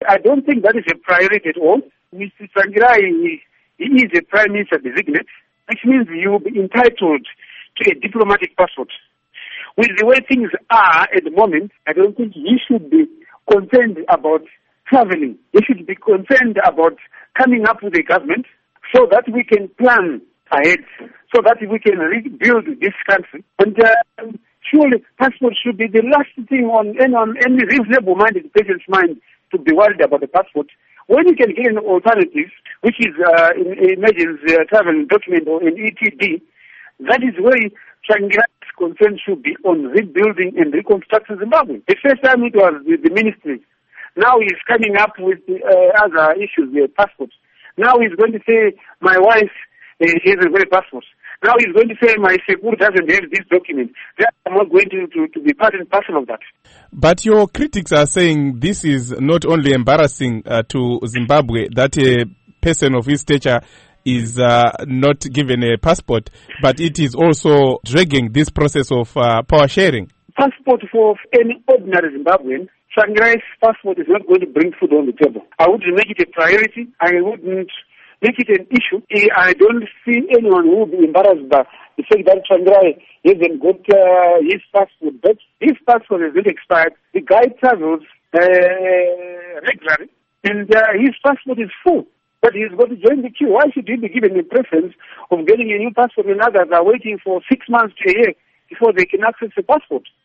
I don't think that is a priority at all. Mr. Tsvangirai, he is a Prime Minister designate, which means you will be entitled to a diplomatic passport. With the way things are at the moment, I don't think he should be concerned about traveling. He should be concerned about coming up with a government so that we can plan ahead, so that we can rebuild this country. And surely passport should be the last thing on any reasonable-minded person's mind to be worried about the passport. When you can get an alternative, which is an emergency travel document or an ETD, that is where Tsvangirai's concern should be on rebuilding and reconstructing Zimbabwe. The first time it was with the ministry. Now he's coming up with other issues, the passports. Now he's going to say, my wife, she hasn't got a passport. Now he's going to say, my Sekur doesn't have this document. I'm not going to be part and parcel of that. But your critics are saying this is not only embarrassing to Zimbabwe, that a person of his stature is not given a passport, but it is also dragging this process of power sharing. Passport for any ordinary Zimbabwean, Tsvangirai's passport is not going to bring food on the table. I wouldn't make it a priority. I wouldn't make it an issue. I don't see anyone who will be embarrassed by the fact that Tsvangirai hasn't got his passport. But his passport has been expired. The guy travels regularly, and his passport is full. But he's got to join the queue. Why should he be given the preference of getting a new passport when others are waiting for 6 months to a year before they can access the passport?